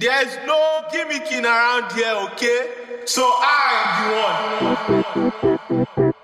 There's no gimmicking around here, okay? So I am the one.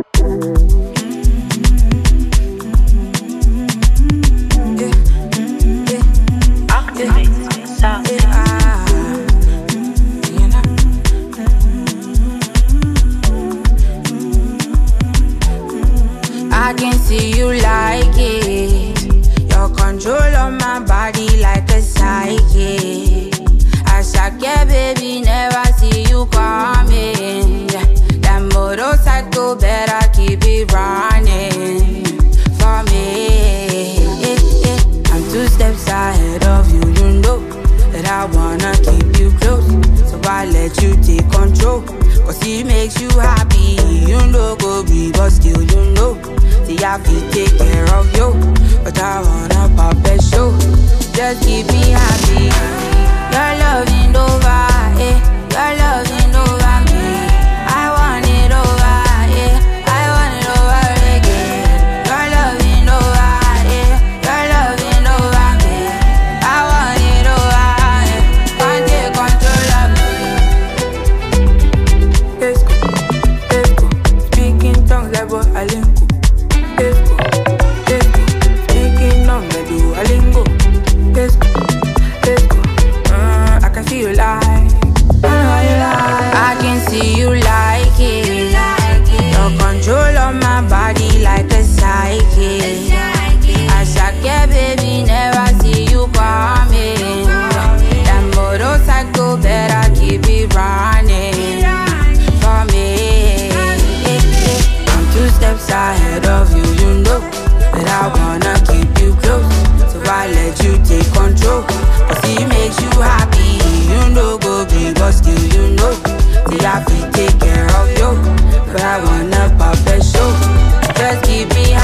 I can see you like it. Your control on my body like a psychic. I shock your baby, never see you coming. That motorcycle better keep it running for me. I'm 2 steps ahead of you, you know that I wanna keep you close. So I let you take control, cause it makes you happy. You know go be, but still you know see I feel take care of you, but I wanna pop that show. Just keep me happy. Your loving over, your loving over me. I want it over, I want it over again. Your loving over, your loving over me. I want it over, can't take control of me. Let's go, speaking tongues like what I link. Let's go, speaking on the Duolingo. Let's go, I can feel you like, I can see you like it. Your control on my body like a psychic. I shock your baby, never see you coming. That motorcycle better keep it running for me. I'm 2 steps ahead of you, you know that I wanna keep you close. So I let you take control, cause it makes you happy. You know go big, but still you know see I feel take care of you, but I wanna pop that show. Just keep me